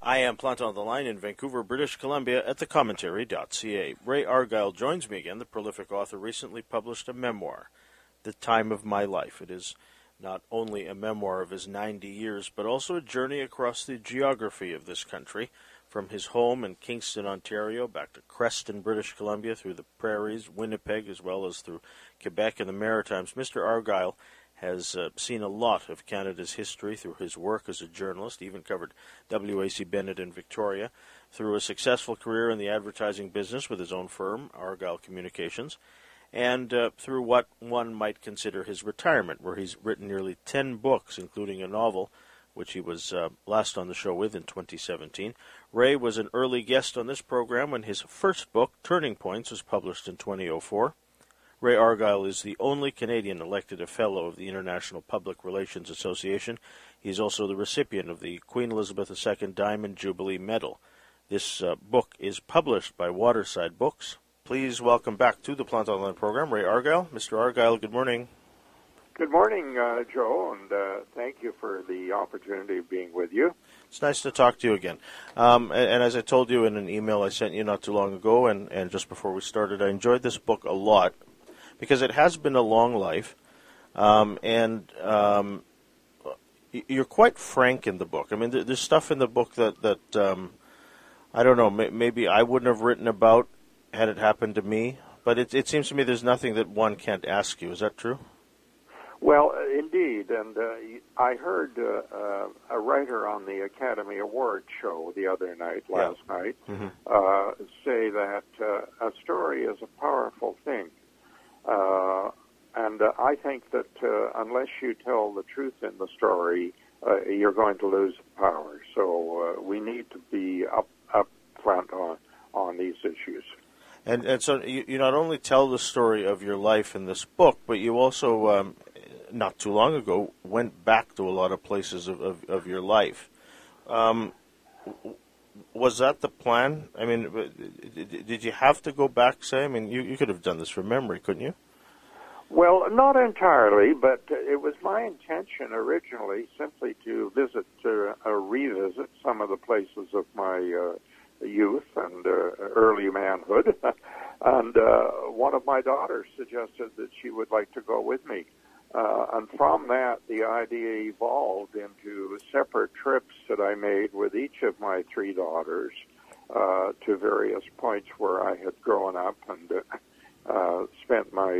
I am Planton on the line in Vancouver, British Columbia at thecommentary.ca. Ray Argyle joins me again. The prolific author recently published a memoir, The Time of My Life. It is not only a memoir of his 90 years, but also a journey across the geography of this country, from his home in Kingston, Ontario, back to Creston, British Columbia, through the prairies, Winnipeg, as well as through Quebec and the Maritimes. Mr. Argyle has seen a lot of Canada's history through his work as a journalist, even covered W.A.C. Bennett in Victoria, through a successful career in the advertising business with his own firm, Argyle Communications, and through what one might consider his retirement, where he's written nearly 10 books, including a novel, which he was last on the show with in 2017. Ray was an early guest on this program when his first book, Turning Points, was published in 2004. Ray Argyle is the only Canadian elected a Fellow of the International Public Relations Association. He is also the recipient of the Queen Elizabeth II Diamond Jubilee Medal. This book is published by Waterside Books. Please welcome back to the Plant Online program, Ray Argyle. Mr. Argyle, good morning. Good morning, Joe, and thank you for the opportunity of being with you. It's nice to talk to you again. And as I told you in an email I sent you not too long ago, and just before we started, I enjoyed this book a lot, because it has been a long life, and you're quite frank in the book. I mean, there's stuff in the book that I don't know, maybe I wouldn't have written about had it happened to me, but it seems to me there's nothing that one can't ask you. Is that true? Well, indeed, and I heard a writer on the Academy Awards show the other night, last night, say that a story is a powerful thing. And I think that unless you tell the truth in the story, you're going to lose power. So we need to be up front on these issues. And so you not only tell the story of your life in this book, but you also, not too long ago, went back to a lot of places of your life. Was that the plan? I mean, did you have to go back, say? I mean, you could have done this from memory, couldn't you? Well, not entirely, but it was my intention originally simply to revisit some of the places of my youth and early manhood. And one of my daughters suggested that she would like to go with me. And from that, the idea evolved into separate trips that I made with each of my three daughters to various points where I had grown up and spent my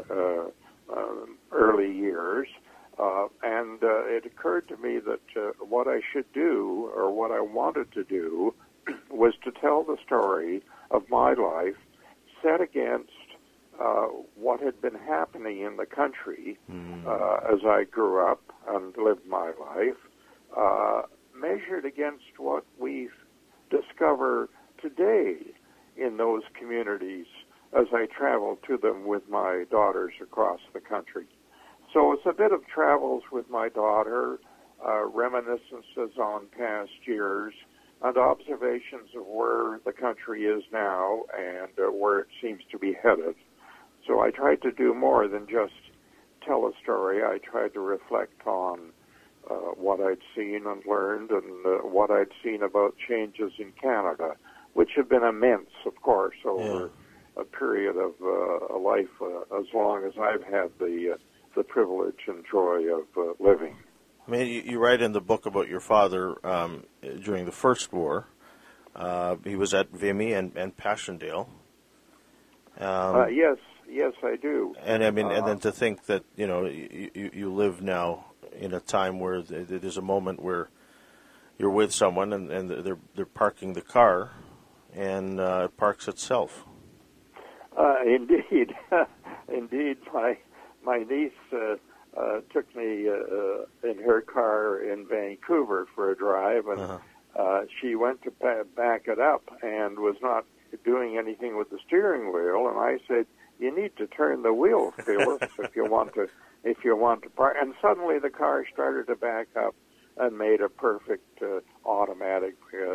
early years. And it occurred to me that what I should do, or what I wanted to do, was to tell the story of my life set against what had been happening in the country as I grew up and lived my life, measured against what we discover today in those communities as I travel to them with my daughters across the country. So it's a bit of travels with my daughter, reminiscences on past years, and observations of where the country is now and where it seems to be headed. So I tried to do more than just tell a story. I tried to reflect on what I'd seen and learned, and what I'd seen about changes in Canada, which have been immense, of course, over a period of a life as long as I've had the privilege and joy of living. I mean, you write in the book about your father during the First War. He was at Vimy and Passchendaele. Yes, I do. And I mean, and then to think that you live now in a time where there's a moment where you're with someone and they're parking the car, and it parks itself. Indeed, indeed. My niece took me in her car in Vancouver for a drive, and she went to back it up and was not doing anything with the steering wheel. And I said, "You need to turn the wheel, Phyllis, if you want to park." And suddenly the car started to back up and made a perfect automatic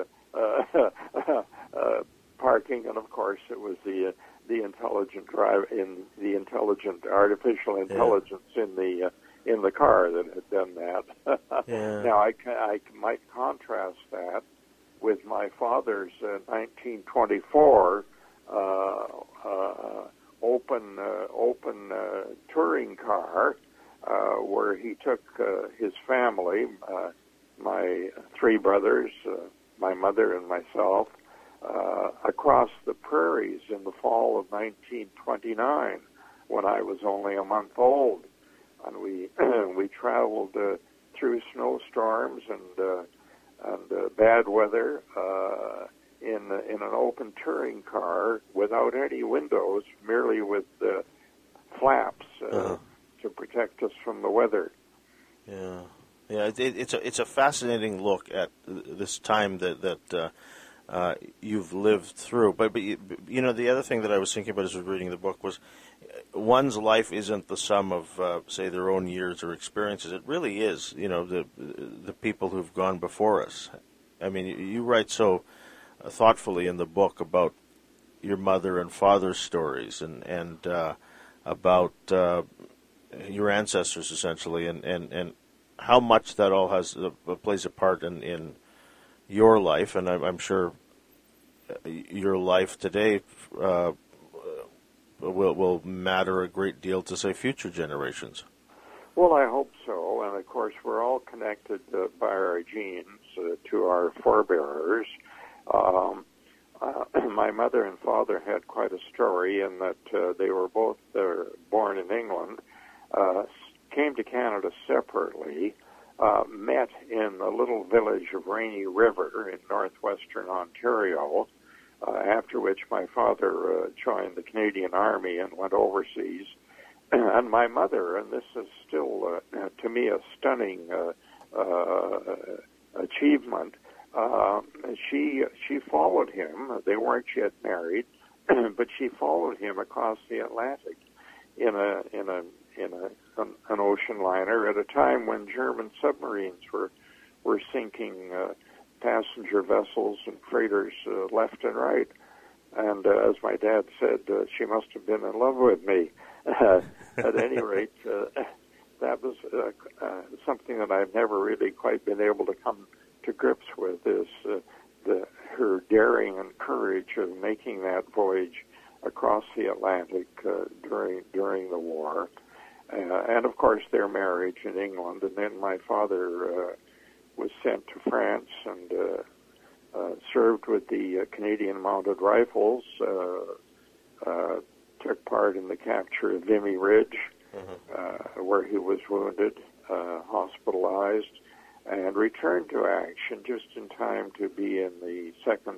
parking. And of course, it was the intelligent drive in the intelligent artificial intelligence in the car that had done that. Now I might contrast that my father's 1924 open touring car, where he took his family, my three brothers, my mother, and myself, across the prairies in the fall of 1929, when I was only a month old, and we traveled through snowstorms and bad weather in an open touring car without any windows, merely with flaps to protect us from the weather. Yeah, yeah. It's a fascinating look at this time that you've lived through. But you know, the other thing that I was thinking about as I was reading the book was one's life isn't the sum of say their own years or experiences. It really is, you know, the people who've gone before us. I mean, you write so thoughtfully in the book about your mother and father's stories and about your ancestors essentially, and how much that all plays a part in your life, and I'm sure your life today will matter a great deal to, say, future generations. Well, I hope so, and of course we're all connected by our genes to our forebearers. My mother and father had quite a story in that they were both born in England, came to Canada separately, met in the little village of Rainy River in northwestern Ontario, after which my father joined the Canadian Army and went overseas. And my mother, and this is still, to me, a stunning achievement, she followed him. They weren't yet married, but she followed him across the Atlantic in an ocean liner at a time when German submarines were sinking passenger vessels and freighters left and right. And as my dad said, she must have been in love with me. At any rate, that was something that I've never really quite been able to come to grips with, is her daring and courage of making that voyage across the Atlantic during the war. And of course their marriage in England, and then my father was sent to France and served with the Canadian Mounted Rifles, took part in the capture of Vimy Ridge, where he was wounded, hospitalized, and returned to action just in time to be in the second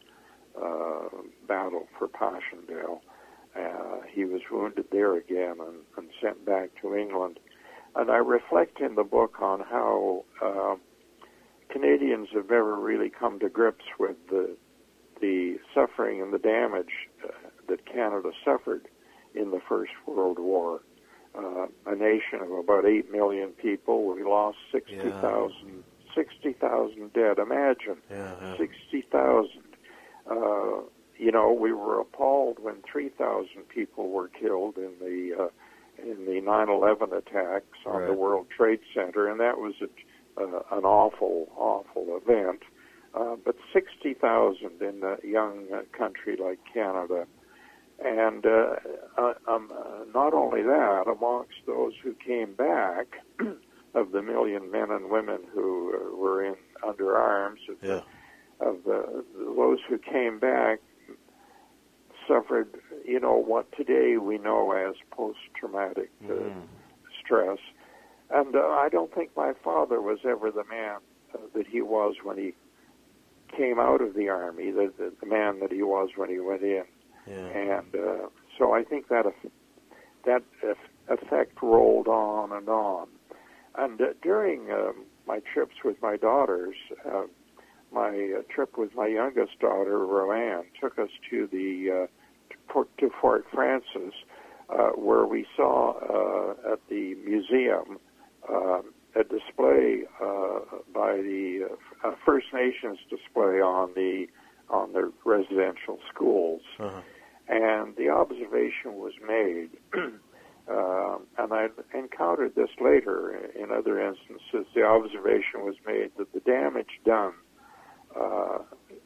battle for Passchendaele. He was wounded there again and sent back to England. And I reflect in the book on how Canadians have never really come to grips with the suffering and the damage that Canada suffered in the First World War. A nation of about 8 million people, we lost 60,000 dead. Imagine, 60,000. You know, we were appalled when 3,000 people were killed in the 9/11 attacks on the World Trade Center, and that was an awful event. But 60,000 in a young country like Canada. And not only that, amongst those who came back, of the million men and women who were under arms, of those who came back, suffered, you know, what today we know as post-traumatic stress. And I don't think my father was ever the man that he was when he came out of the Army, the man that he was when he went in. And so I think that effect rolled on and on. And during my trips with my daughters, my trip with my youngest daughter, Roanne, took us to to Fort Frances, where we saw at the museum a display by the First Nations display on the residential schools. And the observation was made, and I encountered this later in other instances, the observation was made that the damage done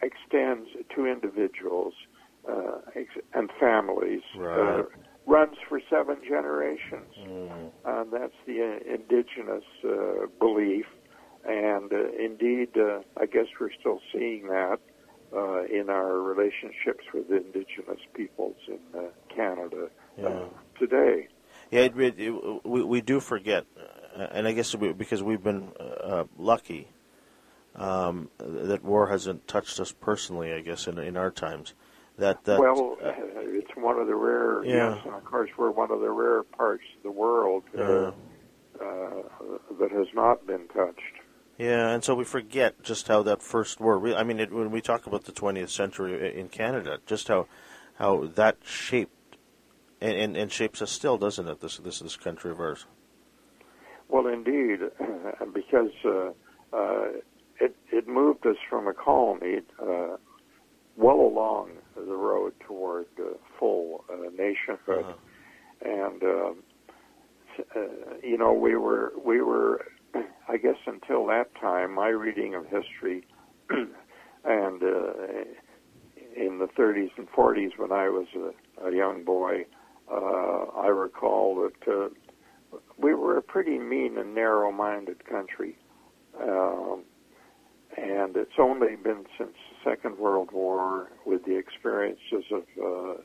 extends to individuals and families. Right. Runs for 7 generations. And that's the indigenous belief. And indeed, I guess we're still seeing that in our relationships with indigenous peoples in Canada today. Yeah, we do forget, and I guess because we've been lucky that war hasn't touched us personally, I guess, in our times. Well, it's one of the rare, yes, and of course we're one of the rare parts of the world that has not been touched. Yeah, and so we forget just how that first war, when we talk about the 20th century in Canada, just how that shaped and shapes us still, doesn't it, this country of ours? Well, indeed, because it moved us from a colony well along the road toward full nationhood, and we were, I guess, until that time, my reading of history, and in the 30s and 40s when I was a young boy, I recall that we were a pretty mean and narrow-minded country. And it's only been since the Second World War, with the experiences of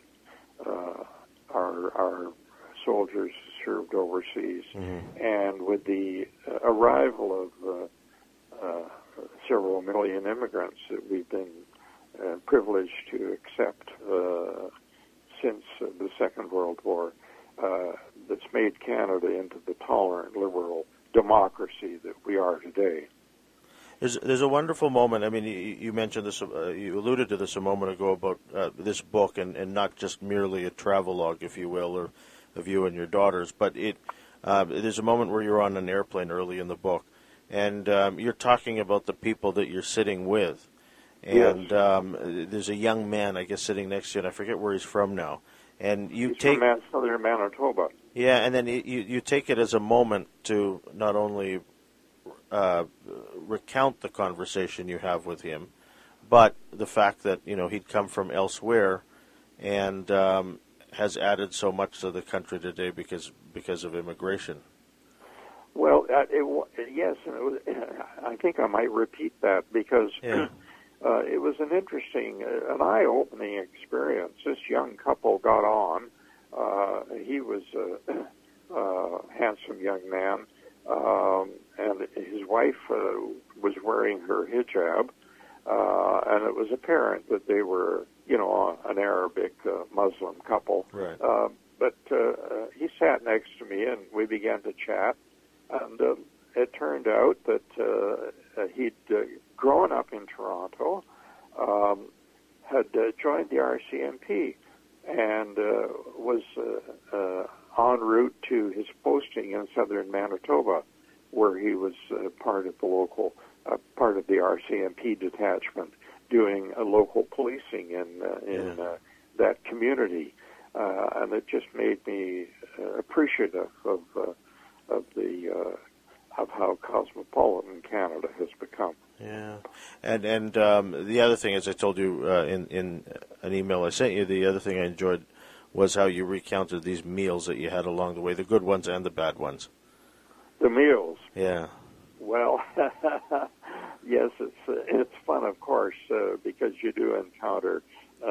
our soldiers served overseas, and with the arrival of several million immigrants that we've been privileged to accept since the Second World War, that's made Canada into the tolerant, liberal democracy that we are today. There's a wonderful moment. I mean, you mentioned this, you alluded to this a moment ago about this book, and not just merely a travelogue, if you will, or of you and your daughters, but there's a moment where you're on an airplane early in the book, and you're talking about the people that you're sitting with, and there's a young man, I guess, sitting next to you, and I forget where he's from now, and he's from southern Manitoba. Yeah, and then you take it as a moment to not only recount the conversation you have with him, but the fact that he'd come from elsewhere and has added so much to the country today because of immigration. Well, yes, I think I might repeat that because it was an interesting, an eye-opening experience. This young couple got on. He was a handsome young man. And his wife was wearing her hijab, and it was apparent that they were, an Arabic Muslim couple. Right. But he sat next to me, and we began to chat, and it turned out that he'd grown up in Toronto, had joined the RCMP, and was en route to his posting in southern Manitoba, where he was part of the local, part of the RCMP detachment, doing local policing in that community, and it just made me appreciative of how cosmopolitan Canada has become. Yeah, and the other thing, as I told you in an email I sent you, the other thing I enjoyed was how you recounted these meals that you had along the way, the good ones and the bad ones. The meals. Yeah. Well, yes, it's fun, of course, because you do encounter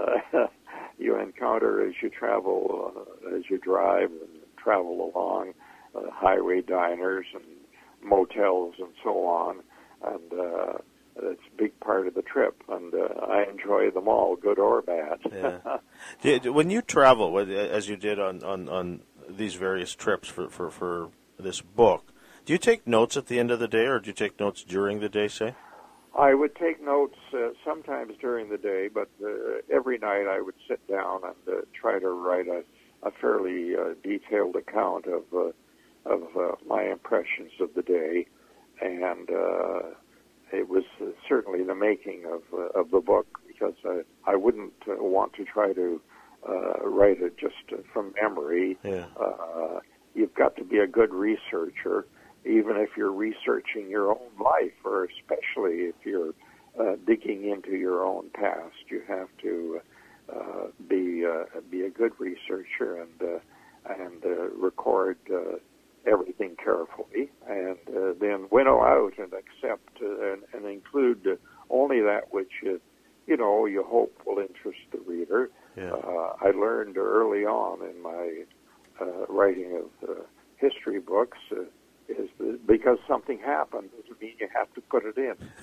as you travel, as you drive and travel along, highway diners and motels and so on, and it's a big part of the trip, and I enjoy them all, good or bad. Yeah. When you travel, as you did on these various trips for this book, do you take notes at the end of the day, or do you take notes during the day, say? I would take notes sometimes during the day, but every night I would sit down and try to write a fairly detailed account of my impressions of the day, and it was certainly the making of the book, because I wouldn't want to try to write it just from memory. Yeah. You've got to be a good researcher, even if you're researching your own life, or especially if you're digging into your own past. You have to be a good researcher and record everything carefully, and then winnow out and accept and include only that which you hope will interest the reader. Yeah. I learned early on in my writing of history books is that because something happened doesn't mean you have to put it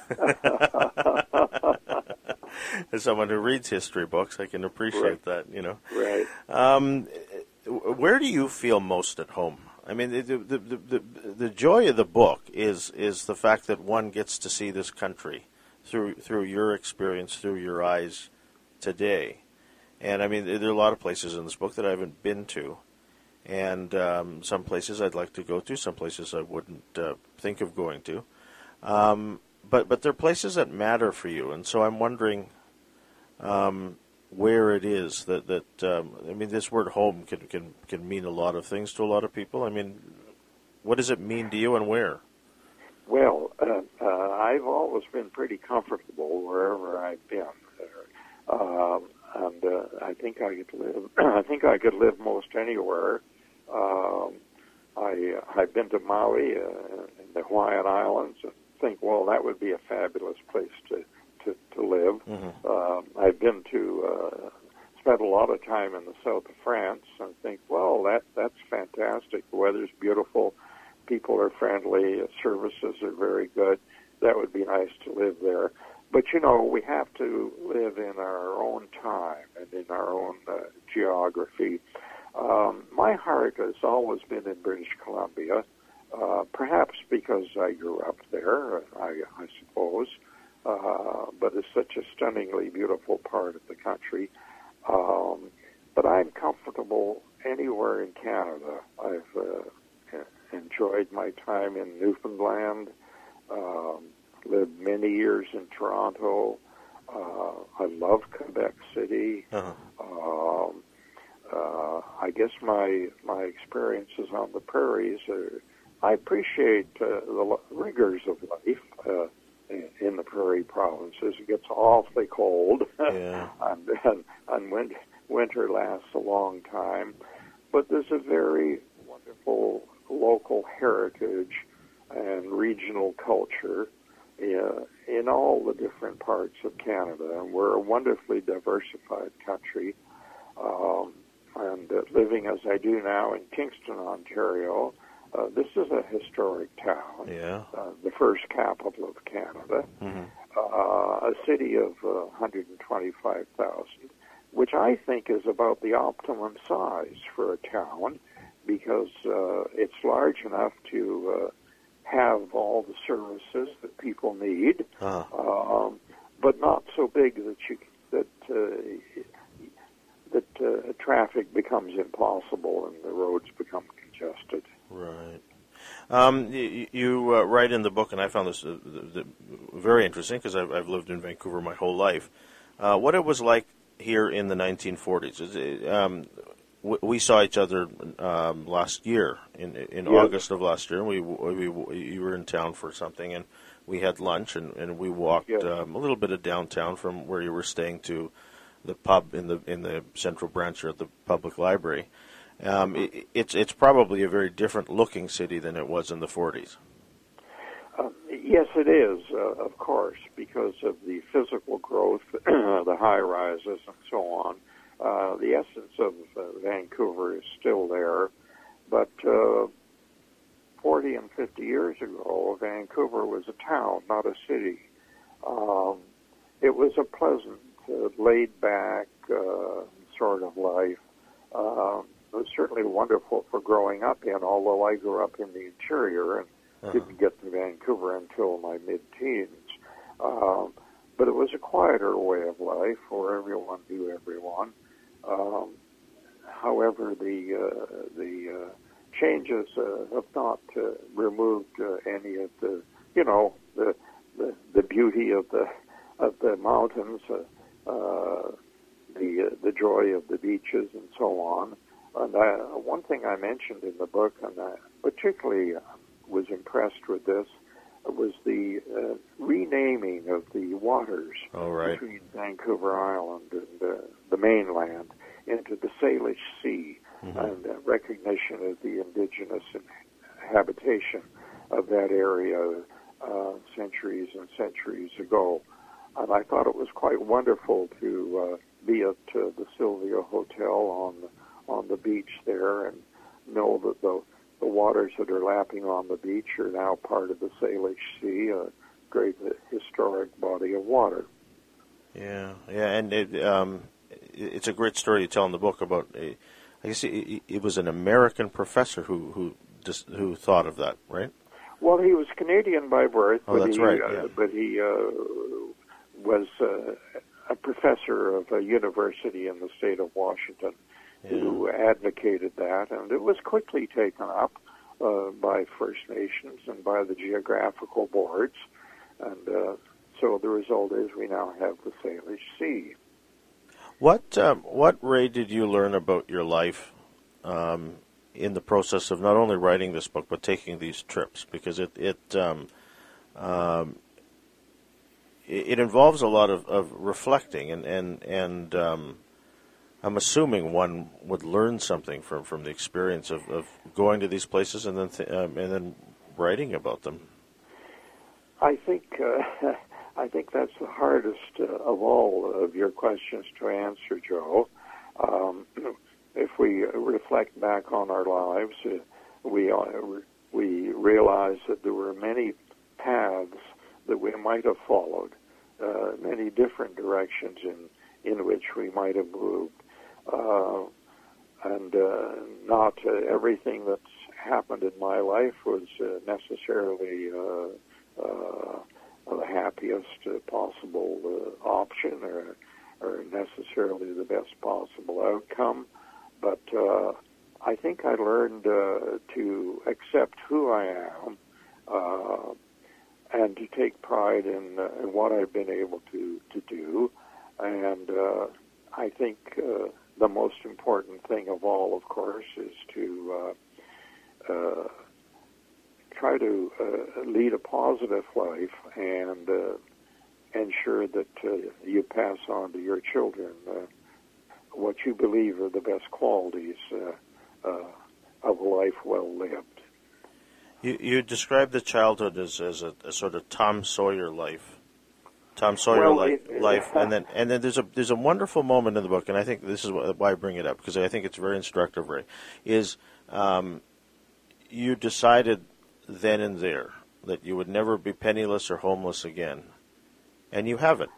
in. As someone who reads history books, I can appreciate that. Right. Where do you feel most at home? I mean, the joy of the book is the fact that one gets to see this country through your experience, through your eyes today. And I mean, there are a lot of places in this book that I haven't been to, and some places I'd like to go to, some places I wouldn't think of going to. But there are places that matter for you, and so I'm wondering where it is that I mean, this word home can mean a lot of things to a lot of people. I mean, what does it mean to you, and where? Well, I've always been pretty comfortable wherever I've been, and I think I could live. I think I could live most anywhere. I've been to Maui, in the Hawaiian Islands, and think, well, that would be a fabulous place to live. Mm-hmm. I've been to spent a lot of time in the south of France, and think, well, that's fantastic. The weather's beautiful, people are friendly, services are very good. That would be nice to live there. But, we have to live in our own time and in our own geography. My heart has always been in British Columbia, perhaps because I grew up there, I suppose, but it's such a stunningly beautiful part of the country. But I'm comfortable anywhere in Canada. I've enjoyed my time in Newfoundland, lived many years in Toronto. I love Quebec City. Uh-huh. I guess my experiences on the prairies I appreciate the rigors of life in the prairie provinces. It gets awfully cold, Yeah. and winter lasts a long time. But there's a very wonderful local heritage and regional culture in all the different parts of Canada. And we're a wonderfully diversified country. And living as I do now in Kingston, Ontario, this is a historic town, Yeah. The first capital of Canada, Mm-hmm. A city of 125,000, which I think is about the optimum size for a town, because it's large enough to have all the services that people need, Uh-huh. but not so big that traffic becomes impossible and the roads become congested. Right. You write in the book, and I found this very interesting because I've lived in Vancouver my whole life, what it was like here in the 1940s. We saw each other last year, in Yes. August of last year. You were in town for something, and we had lunch, and we walked Yes. a little bit of downtown from where you were staying to the pub in the central branch or at the public library. It's probably a very different looking city than it was in the 40s. Yes, it is, of course, because of the physical growth, the high rises, and so on. The essence of Vancouver is still there, but 40 and 50 years ago, Vancouver was a town, not a city. It was a pleasant, laid-back sort of life. It was certainly wonderful for growing up in, although I grew up in the interior and didn't get to Vancouver until my mid-teens. But it was a quieter way of life where everyone knew everyone. However, the changes have not removed any of the beauty of the mountains, the joy of the beaches, and so on. And one thing I mentioned in the book, and I particularly was impressed with this, was the renaming of the waters between Vancouver Island and the mainland into the Salish Sea, and recognition of the indigenous habitation of that area centuries and centuries ago. And I thought it was quite wonderful to be at the Sylvia Hotel on the beach there and know that the waters that are lapping on the beach are now part of the Salish Sea, a great historic body of water. Yeah, and it's a great story you tell in the book about. I guess it was an American professor who thought of that, right? Well, he was Canadian by birth, but he was a professor of a university in the state of Washington who advocated that, and it was quickly taken up by First Nations and by the geographical boards, and so the result is we now have the Salish Sea. What, Ray, did you learn about your life in the process of not only writing this book but taking these trips? Because it involves a lot of reflecting, and I'm assuming one would learn something from the experience of going to these places and then writing about them. I think that's the hardest of all of your questions to answer, Joe. If we reflect back on our lives, we realize that there were many paths that we might have followed, many different directions in which we might have moved, and not everything that's happened in my life was necessarily the happiest possible option or necessarily the best possible outcome. But I think I learned to accept who I am and to take pride in what I've been able to do. And I think the most important thing of all, of course, is to try to lead a positive life and ensure that you pass on to your children what you believe are the best qualities of a life well lived. You described the childhood as a sort of Tom Sawyer life. Life, and then there's a wonderful moment in the book, and I think this is why I bring it up, because I think it's very instructive, Ray, is you decided then and there that you would never be penniless or homeless again, and you haven't.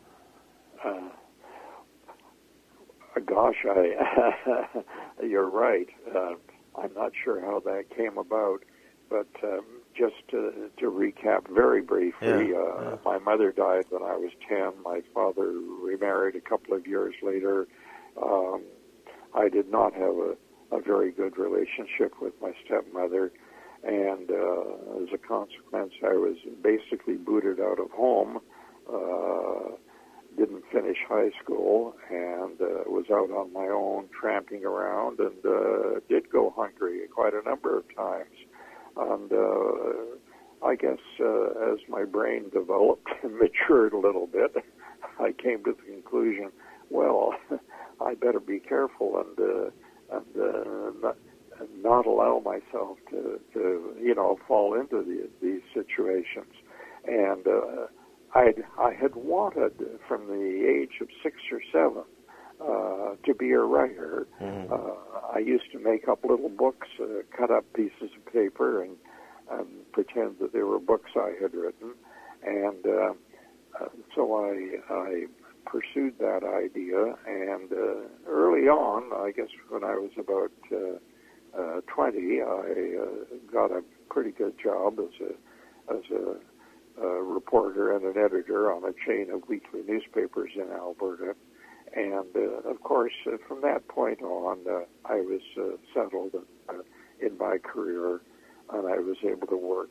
Gosh, you're right. I'm not sure how that came about, but just to recap very briefly, my mother died when I was 10. My father remarried a couple of years later. I did not have a very good relationship with my stepmother, and as a consequence, I was basically booted out of home. Didn't finish high school, and was out on my own tramping around, and did go hungry quite a number of times. And I guess as my brain developed and matured a little bit, I came to the conclusion, well, I better be careful and not allow myself to fall into these situations. And I had wanted from the age of 6 or 7 to be a writer. I used to make up little books, cut up pieces of paper, and pretend that they were books I had written. And so I pursued that idea. And early on, I guess when I was about 20, I got a pretty good job as a reporter and an editor on a chain of weekly newspapers in Alberta. And, of course, from that point on, I was settled in my career, and I was able to work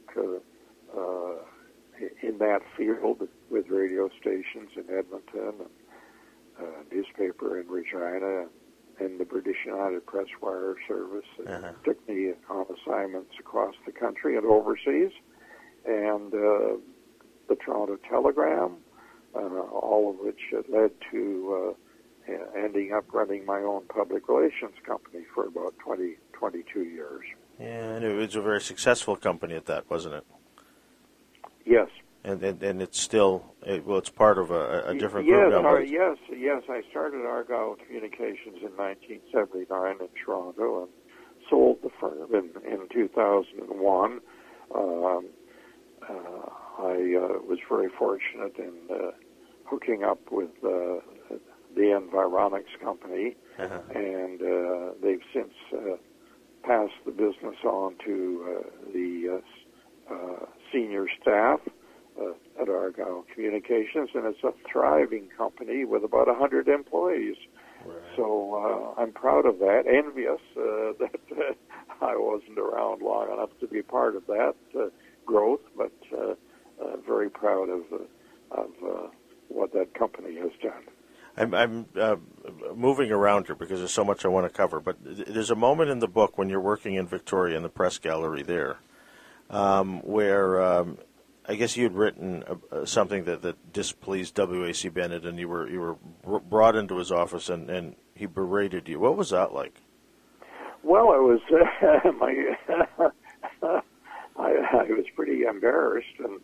in that field with radio stations in Edmonton and newspaper in Regina and the British United Press Wire Service. Took me on assignments across the country and overseas. and the Toronto Telegram, all of which led to ending up running my own public relations company for about 22 years. Yeah, and it was a very successful company at that, wasn't it? Yes. And it's still, it's part of a different group now. Yes. I started Argyle Communications in 1979 in Toronto and sold the firm in 2001. I was very fortunate in hooking up with the Environics company, and they've since passed the business on to the senior staff at Argyle Communications, and it's a thriving company with about 100 employees. Right. So I'm proud of that, envious that I wasn't around long enough to be part of that growth, but very proud of what that company has done. I'm moving around here because there's so much I want to cover, but there's a moment in the book when you're working in Victoria in the press gallery there where I guess you had written something that displeased W.A.C. Bennett, and you were brought into his office and he berated you. What was that like? Well, it was I was pretty embarrassed, and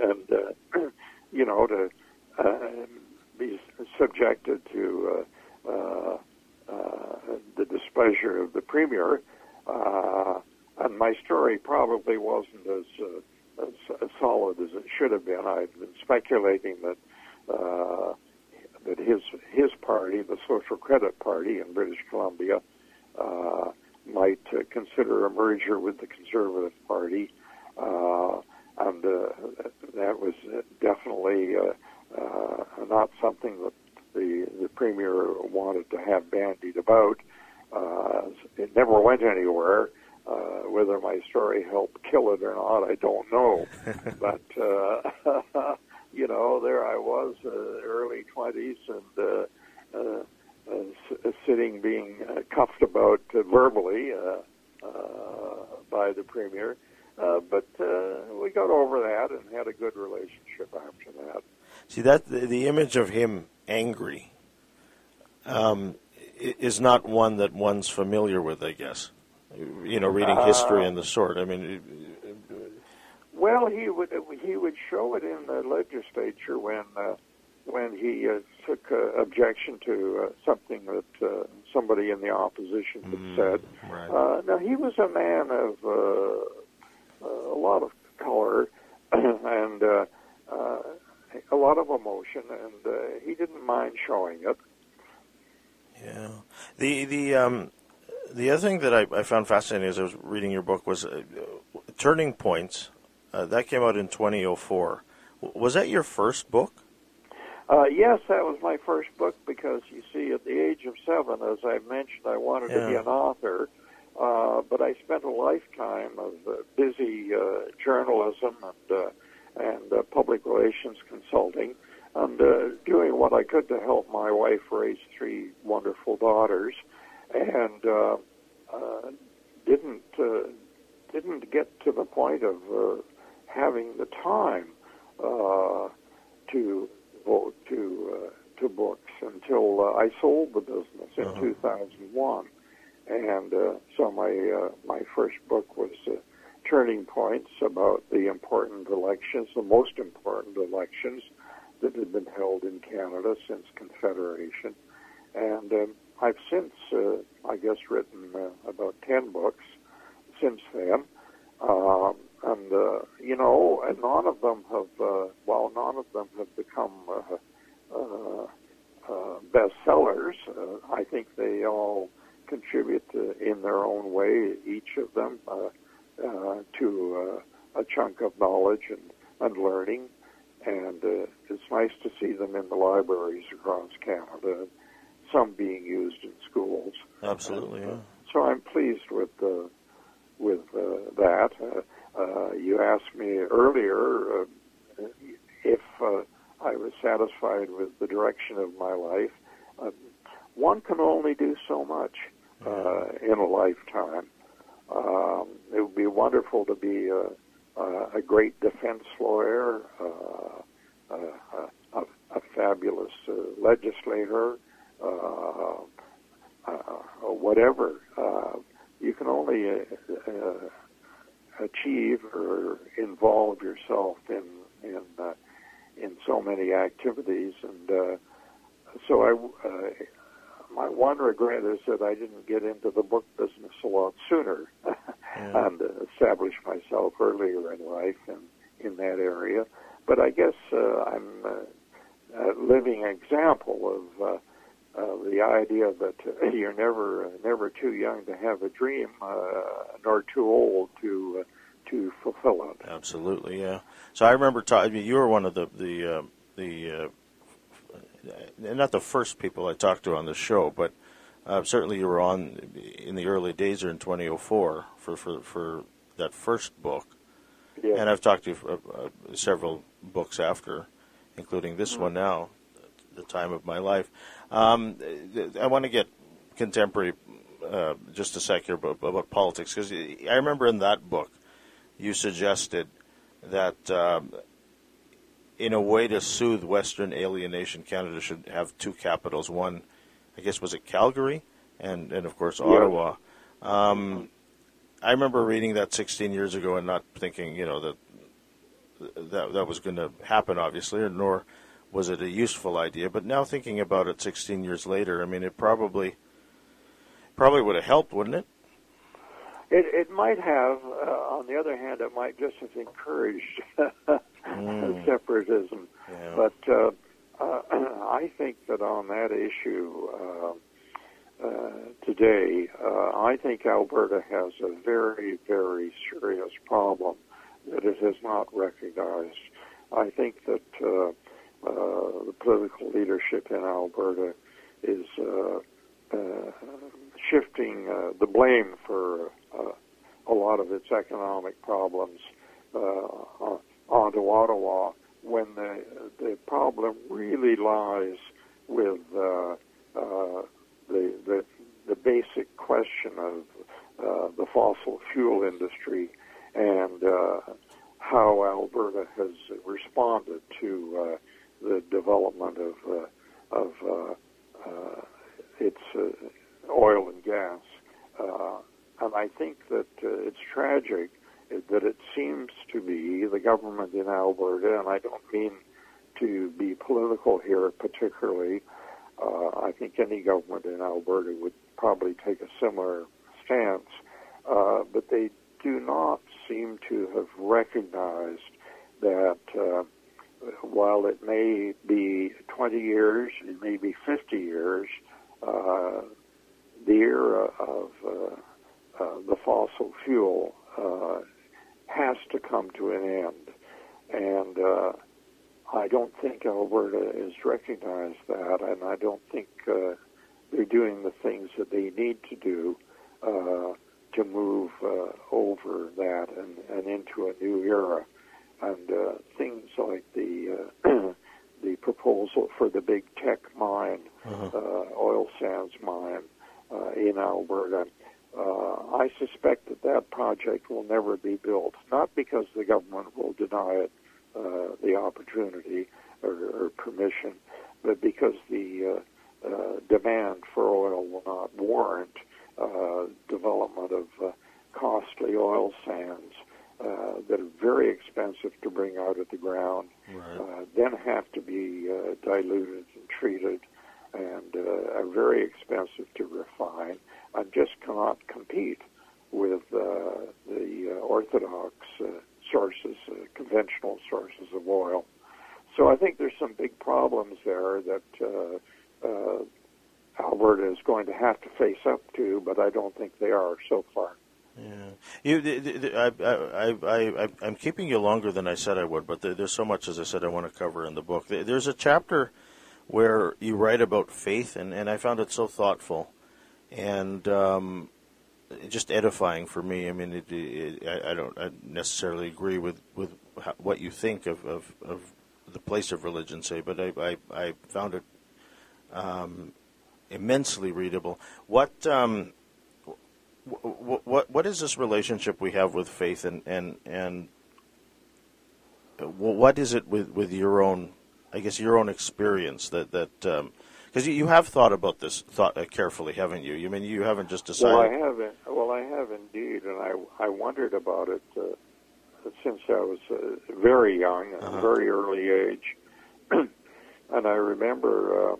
to be subjected to the displeasure of the Premier, and my story probably wasn't as solid as it should have been. I'd been speculating that his party, the Social Credit Party in British Columbia, might consider a merger with the Conservative Party, and that was definitely not something that the Premier wanted to have bandied about. It never went anywhere. Whether my story helped kill it or not, I don't know. But, there I was, early 20s, and sitting being cuffed about verbally by the Premier. But we got over that and had a good relationship after that. See, that the image of him angry is not one that one's familiar with, I guess. Reading history and the sort. I mean, well, he would show it in the legislature when he took objection to something that somebody in the opposition had said. Right. Now, he was a man of a lot of color and a lot of emotion, and he didn't mind showing it. Yeah. The other thing that I found fascinating as I was reading your book was Turning Points. That came out in 2004. Was that your first book? Yes, that was my first book because, you see, at the age of 7, as I mentioned, I wanted to be an author, but I spent a lifetime of busy journalism and public relations consulting and doing what I could to help my wife raise 3 wonderful daughters. And didn't get to the point of having the time to devote to books until I sold the business in 2001. And so my first book was Turning Points, about the important elections, the most important elections that had been held in Canada since Confederation. And I've since, I guess, written about 10 books since then, and none of them have become bestsellers. I think they all contribute in their own way, each of them, to a chunk of knowledge and learning, and it's nice to see them in the libraries across Canada, some being used in schools. Absolutely, yeah. So I'm pleased with that. You asked me earlier if I was satisfied with the direction of my life. One can only do so much in a lifetime. It would be wonderful to be a great defense lawyer, a fabulous legislator, whatever. You can only achieve or involve yourself in so many activities, and so my one regret is that I didn't get into the book business a lot sooner and establish myself earlier in life in that area. But I guess I'm a living example of the idea that you're never too young to have a dream, nor too old to fulfill it. Absolutely, yeah. So I remember you were one of the not the first people I talked to on the show, but certainly you were on in the early days or in 2004 for that first book. Yes. And I've talked to you for several books after, including this one now, The Time of My Life. I want to get contemporary just a sec here about politics, because I remember in that book you suggested that in a way to soothe Western alienation, Canada should have two capitals. One, I guess, was it Calgary, and of course Ottawa. I remember reading that 16 years ago and not thinking, that was going to happen, obviously, nor was it a useful idea. But now thinking about it 16 years later, I mean, it probably would have helped, wouldn't it? It might have. On the other hand, it might just have encouraged separatism. Yeah. But I think that on that issue today, I think Alberta has a very, very serious problem that it has not recognized. I think that the political leadership in Alberta is shifting the blame for a lot of its economic problems onto Ottawa, when the problem really lies with the basic question of the fossil fuel industry and how Alberta has responded to the development of its oil and gas. And I think that it's tragic that it seems to be the government in Alberta, and I don't mean to be political here particularly. I think any government in Alberta would probably take a similar stance, but they do not seem to have recognized that while it may be 20 years, it may be 50 years, the era of the fossil fuel has to come to an end. And I don't think Alberta has recognized that, and I don't think they're doing the things that they need to do to move over that and into a new era. And things like the proposal for the big tech mine, oil sands mine in Alberta, I suspect that project will never be built, not because the government will deny it the opportunity or permission, but because the demand for oil will not warrant development of costly oil sands that are very expensive to bring out of the ground, then have to be diluted and treated, and are very expensive to refine, and just cannot compete with the orthodox sources, conventional sources of oil. So I think there's some big problems there that Alberta is going to have to face up to, but I don't think they are so far. Yeah, I'm keeping you longer than I said I would, but there's so much, as I said, I want to cover in the book. There's a chapter where you write about faith, and I found it so thoughtful and just edifying for me. I mean, I don't necessarily agree with what you think of the place of religion, say, but I found it immensely readable. What is this relationship we have with faith, and what is it with your own, I guess, your own experience that because you have thought about this carefully, haven't you? You mean you haven't just decided? Well, I have indeed, and I wondered about it since I was very young, at a very early age, and I remember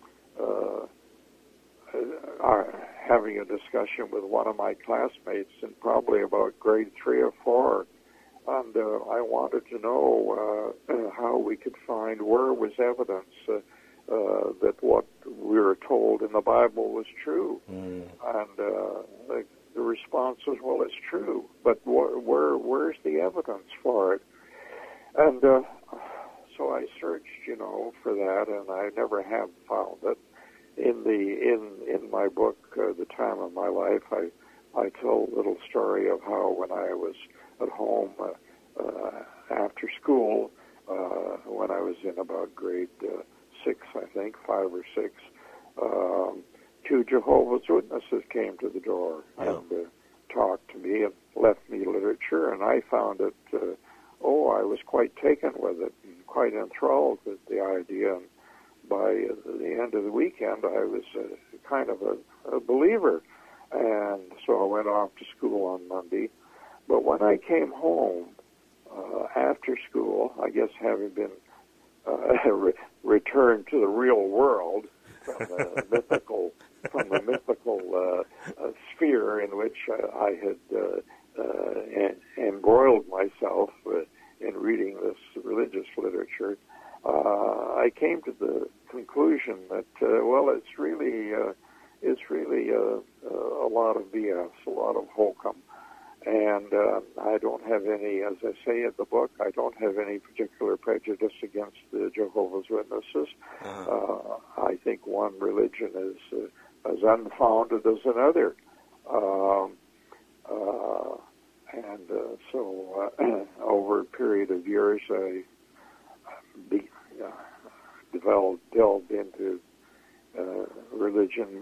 having a discussion with one of my classmates in probably about grade 3 or 4, and I wanted to know how we could find where was evidence that what we were told in the Bible was true. And the response was, well, it's true, but where's the evidence for it? And so I searched, for that, and I never have found it. In my book, The Time of My Life, I tell a little story of how when I was at home after school, when I was in about grade 6, I think, 5 or 6, 2 Jehovah's Witnesses came to the door and talked to me and left me literature, and I found it, I was quite taken with it and quite enthralled with the idea. And by the end of the weekend, I was kind of a believer, and so I went off to school on Monday. But when I came home after school, I guess having been returned to the real world from the mythical sphere in which I had embroiled myself in reading this religious literature, I came to the conclusion that it's really a lot of BS, a lot of hokum, and I don't have any, as I say in the book, I don't have any particular prejudice against the Jehovah's Witnesses. I think one religion is as unfounded as another, so over a period of years, I delved into religion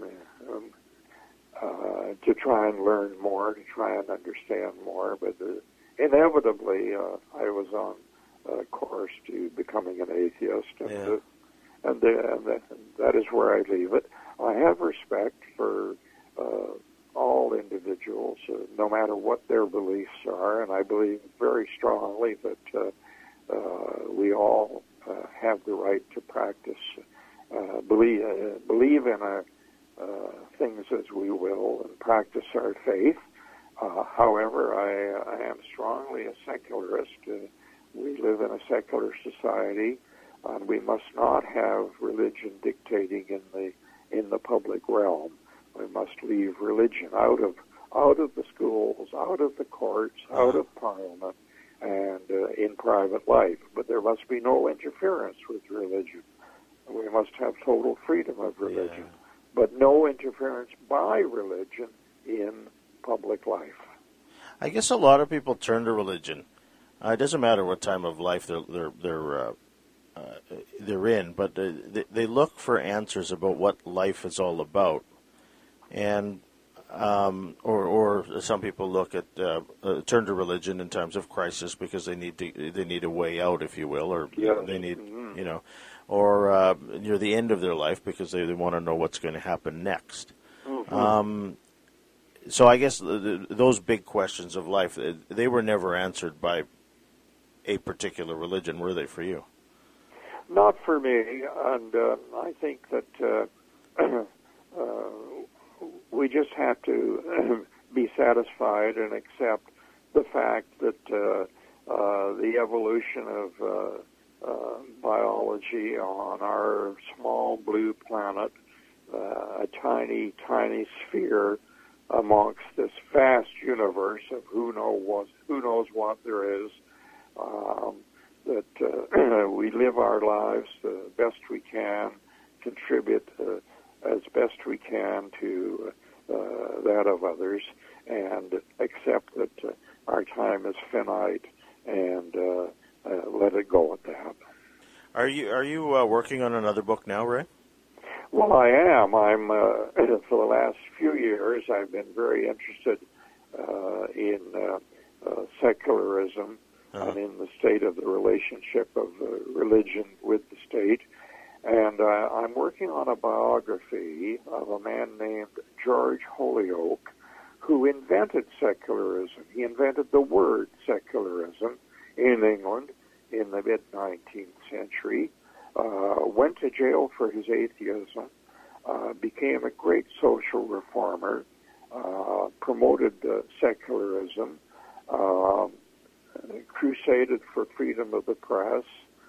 to try and learn more, to try and understand more. But inevitably, I was on a course to becoming an atheist, and that is where I leave it. I have respect for all individuals, no matter what their beliefs are, and I believe very strongly that we all have the right to practice, believe in things as we will, and practice our faith. However, I am strongly a secularist. We live in a secular society, and we must not have religion dictating in the public realm. We must leave religion out of the schools, out of the courts, out of Parliament, and in private life. But there must be no interference with religion. We must have total freedom of religion, but no interference by religion in public life. I guess a lot of people turn to religion. It doesn't matter what time of life they're in, but they look for answers about what life is all about, and or some people look at turn to religion in times of crisis because they need a way out, if you will, or they need or near the end of their life because they want to know what's going to happen next. So I guess those big questions of life, they were never answered by a particular religion, were they, for you? Not for me, and I think that we just have to be satisfied and accept the fact that the evolution of biology on our small blue planet, a tiny, tiny sphere amongst this vast universe of who knows what there is, that we live our lives the best we can, contribute as best we can to that of others, and accept that our time is finite, and let it go at that. Are you working on another book now, Ray? Well, I am. I'm for the last few years, I've been very interested in secularism and in the state of the relationship of religion with the state. And I'm working on a biography of a man named George Holyoake, who invented secularism. He invented the word secularism in England in the mid-19th century, went to jail for his atheism, became a great social reformer, promoted secularism, crusaded for freedom of the press,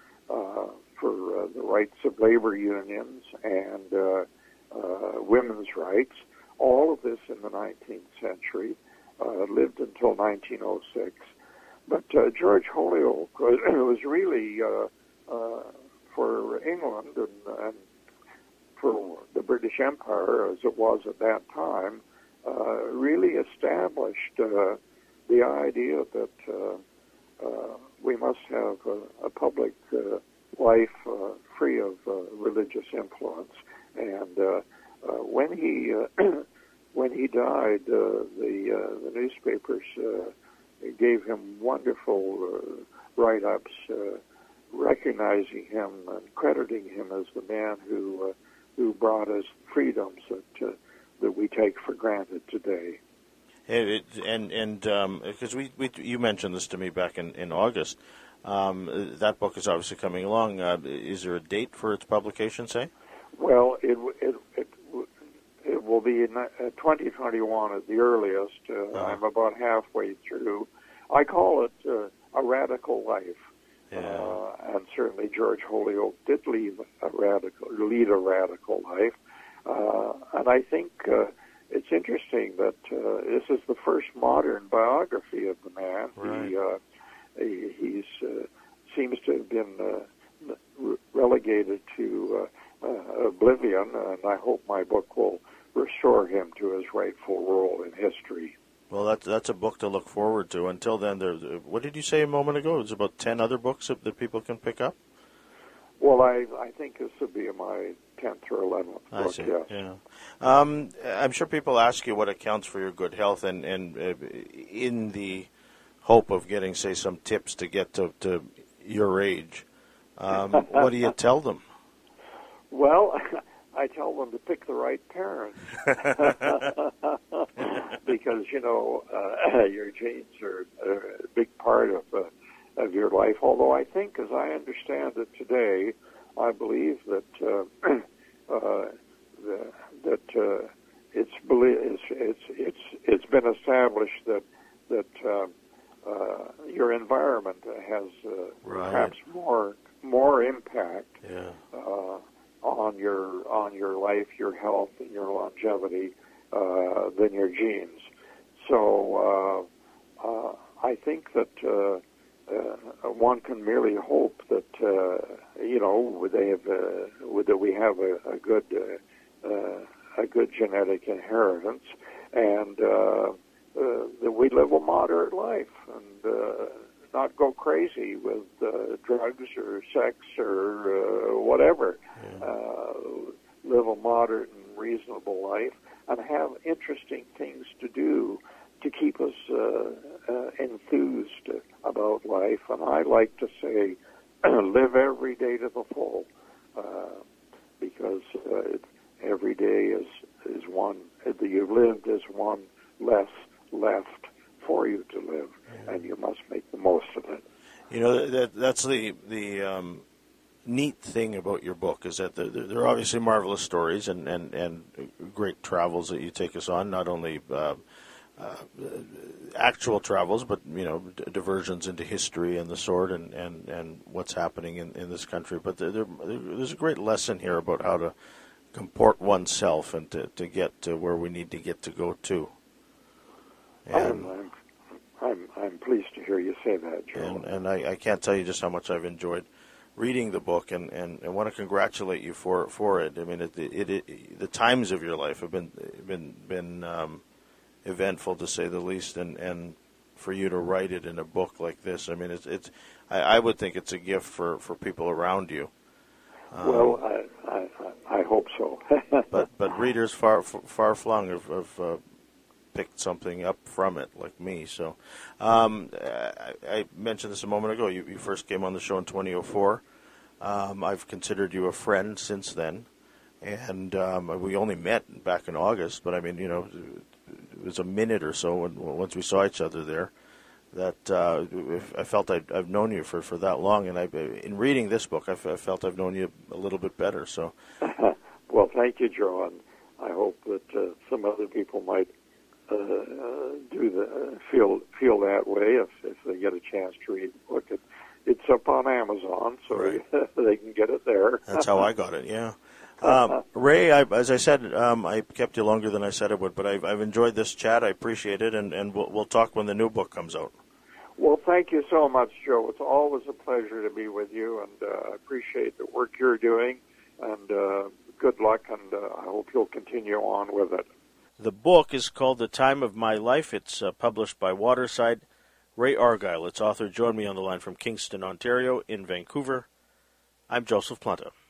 for the rights of labor unions and women's rights, all of this in the 19th century, lived until 1906. But George Holyoake was really, for England and for the British Empire, as it was at that time, really established the idea that we must have a public life free of religious influence. And when he died, the newspapers gave him wonderful write-ups, recognizing him and crediting him as the man who brought us freedoms that we take for granted today. And because you mentioned this to me back in August, that book is obviously coming along. Is there a date for its publication, say? Well, it will be in 2021 at the earliest. I'm about halfway through. I call it a radical life. Yeah. And certainly George Holyoake did lead a radical life. And I think it's interesting that this is the first modern biography of the man. Right. He seems to have been relegated to oblivion, and I hope my book will restore him to his rightful role in history. Well, that's a book to look forward to. Until then, what did you say a moment ago? There's about 10 other books that people can pick up? Well, I think this would be my 10th or 11th book, I see. Yes. Yeah. I'm sure people ask you what accounts for your good health, and in the hope of getting, say, some tips to get to your age, what do you tell them? Well, I tell them to pick the right parents because, your genes are a big part of your life. Although I think, as I understand it today, I believe that it's been established that your environment has perhaps more impact. Yeah. On your life, your health, and your longevity than your genes. So I think that one can merely hope that that we have a good genetic inheritance, and that we live a moderate life and not go crazy with drugs or sex or whatever. Yeah. Live a moderate and reasonable life and have interesting things to do to keep us enthused about life. And I like to say, live every day to the full, because every day is one that you've lived is one less left for you to live, and you must make the most of it. That's the neat thing about your book is that there are obviously marvelous stories and great travels that you take us on, not only actual travels, but diversions into history and the sort and what's happening in this country. But there's a great lesson here about how to comport oneself and to get to where we need to get to go to. And I'm pleased to hear you say that, Joe. And I can't tell you just how much I've enjoyed reading the book, and I want to congratulate you for it. I mean, the times of your life have been eventful, to say the least, and for you to write it in a book like this, I mean, I would think it's a gift for people around you. Well, I hope so. but readers far flung have picked something up from it, like me. So I mentioned this a moment ago. You first came on the show in 2004. I've considered you a friend since then. And we only met back in August, but I mean, it was a minute or so once we saw each other there that I felt I've known you for that long. And in reading this book, I felt I've known you a little bit better. So, well, thank you, Joe, and I hope that some other people might feel that way if they get a chance to read the book. It's up on Amazon, so right. They can get it there. That's how I got it. Yeah. Ray, as I said, I kept you longer than I said I would, but I've enjoyed this chat. I appreciate it, and we'll talk when the new book comes out. Well, thank you so much, Joe. It's always a pleasure to be with you, and I appreciate the work you're doing, and good luck, and I hope you'll continue on with it. The book is called The Time of My Life. It's published by Waterside. Ray Argyle, its author, joined me on the line from Kingston, Ontario, in Vancouver. I'm Joseph Planta.